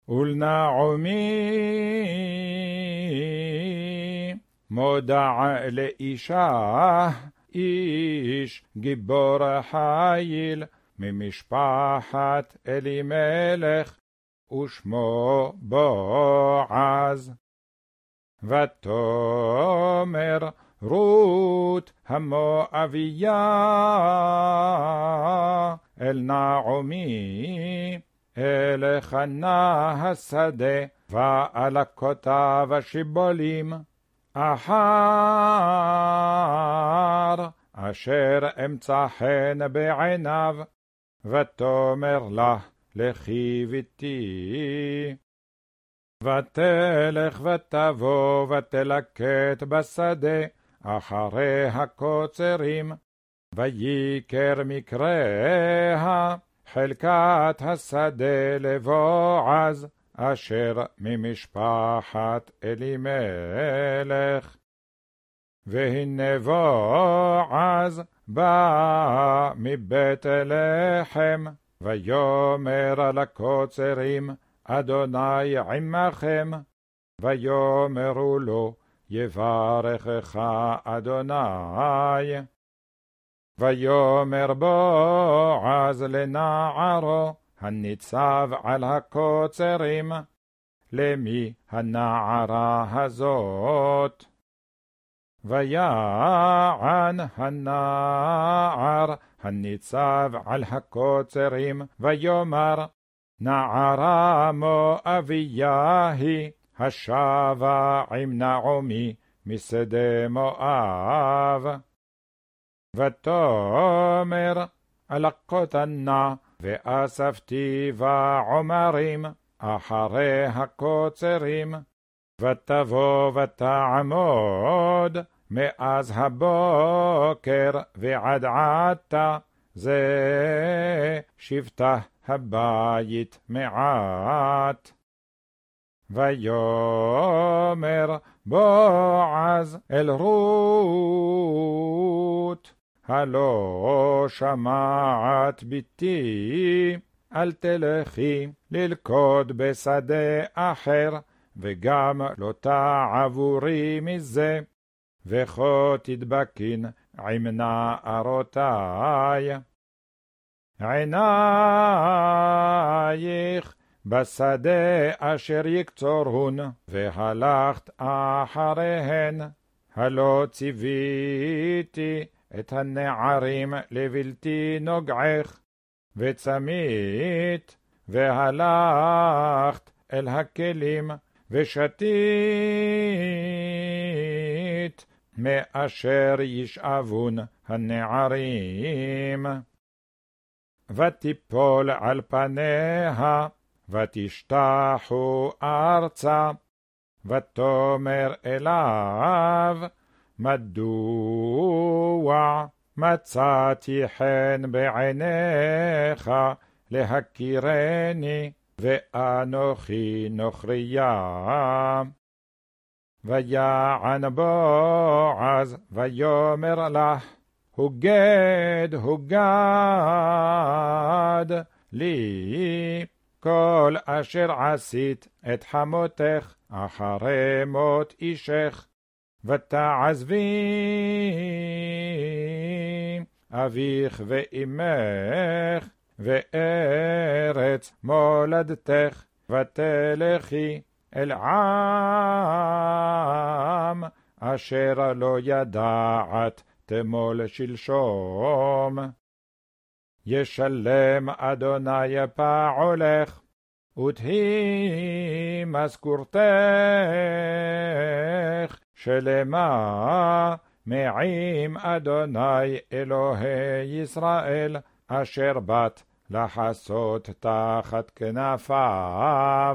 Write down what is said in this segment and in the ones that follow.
ולנעמי מודע לאישה, איש גיבור חיל, ממשפחת אלימלך, ושמו בועז. ותאמר רות המואביה אל נעמי, אלחנה השדה, ואלקותיו השיבולים, אחר אשר אמצא חן בעיניו. ותאמר לה, לכי בתי. ותלך ותבוא ותלקט בשדה אחרי הקוצרים, ויקר מקריה חלקת השדה לבועז, אשר ממשפחת אלימלך. והנה בועז בא מבית לחם, ויאמר לקוצרים, אדוני עמכם. ויאמרו לו, יברכך אדוני. ויאמר בועז לנערו הניצב על הקוצרים, למי הנערה הזאת? ויען הנער הניצב על הקוצרים, ויאמר, נערה מואביה היא, השבה עם נעמי משדה מואב. ותאמר, אלקותנה ואספתי בעומרים אחרי הקוצרים. ותבוא ותעמוד מאז הבוקר ועד עתה, זה שבטה הבית מעט. ויאמר בועז אל רות, הלא שמעת בתי, אל תלכי ללכוד בשדה אחר, וגם לא תעבורי מזה, וכה תדבקין עם נערותי. עינייך בשדה אשר יקצורון, והלכת אחריהן. הלא ציוויתי את הנערים לבלתי נוגעך, וצמית והלכת אל הכלים, ושתית מאשר ישאבון הנערים. ותיפול על פניה, ותשתחו ארצה. ותאמר אליו, מדוע מצאתי חן בעיניך להכירני, ואנוכי נוכריה? ויען בועז ויאמר לך, הוגד לי כל אשר עשית את חמותך אחרי מות אישך, ותעזבי אביך ואמך וארץ מולדתך, ותלכי אל עם אשר לא ידעת תמול שלשום. ישלם אדוני פעולך, ותהי משכורתך שלמה מעם אדוני אלוהי ישראל, אשר באת לחסות תחת כנפיו.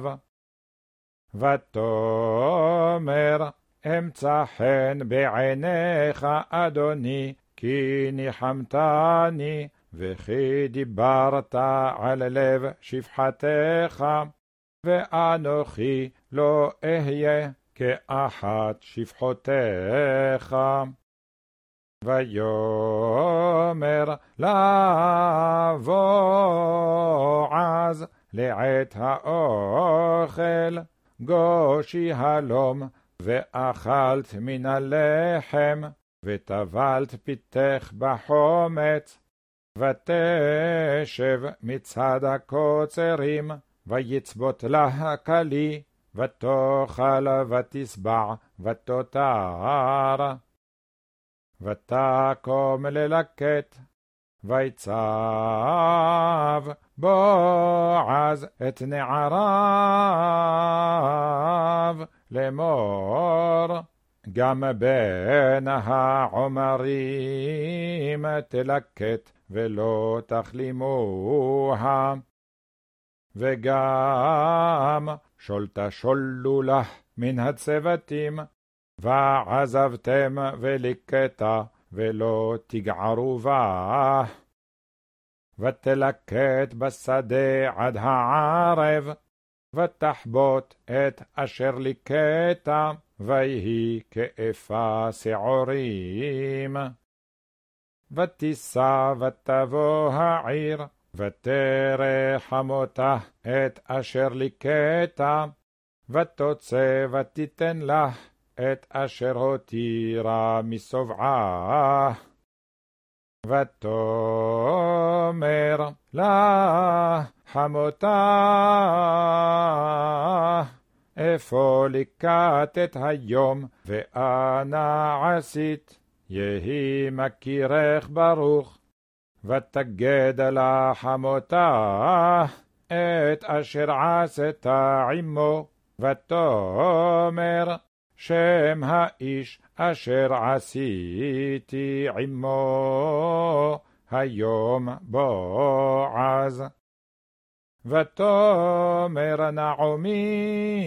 ותאמר, אמצא חן בעיניך אדוני, כי ניחמתני, וכי דיברת על לב שפחתך, ואנוכי לא אהיה כאחת שפחותיך. ויאמר לבועז לעת האוכל, גושי הלום, ואכלת מן הלחם, וטבלת פיתך בחומץ, ותשב מצד הקוצרים, ויצבות לה כלי, ותאכל ותשבע ותותר. ותקום ללקט, ויצב בועז את נעריו לאמור, גם בין העומרים תלקט ולא תחלימוה, וגם שולתה שולו לך מן הצוותים, ועזבתם וליקטה ולא תגערו בה. ותלקט בשדה עד הערב, ותחבוט את אשר ליקטה, ויהי כאפה שעורים. ותישא ותבוא העיר, ותרא חמותה את אשר ליקטה, ותוצא ותיתן לך את אשר הותירה משובעה. ותאמר לה חמותה, איפה ליקטת היום, ואנה עשית? יהי מכירך ברוך. ותגד לה חמותה את אשר עשת עמו, ותאמר, שם האיש אשר עשיתי עמו היום בועז. ותאמר נעמי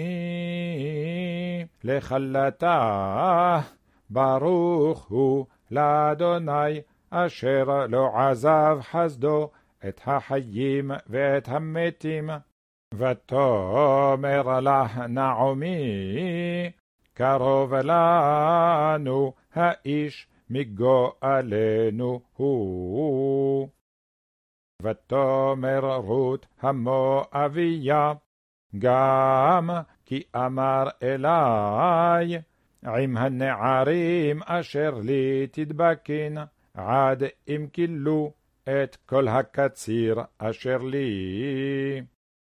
לכלתה, ברוך הוא לאדוני אשר לא עזב חסדו את החיים ואת המתים. ותאמר לך נעמי, קרוב לנו האיש מגואלנו הוא. ותאמר רות המואביה, גם כי אמר אלי, עם הנערים אשר לי תדבקין, עד אם כילו את כל הקציר אשר לי.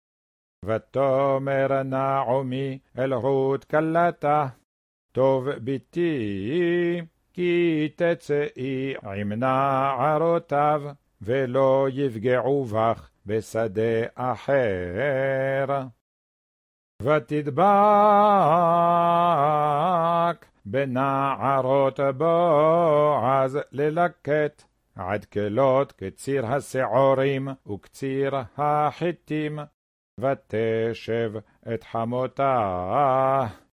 ותאמר נעמי אל רות כלתה, טוב ביתי, כי תצאי עם נערותיו, ולא יפגעו בך בשדה אחר. ותדבק בנערות בועז ללקט, עד כלות קציר השעורים וקציר החיטים, ותשב את חמותה.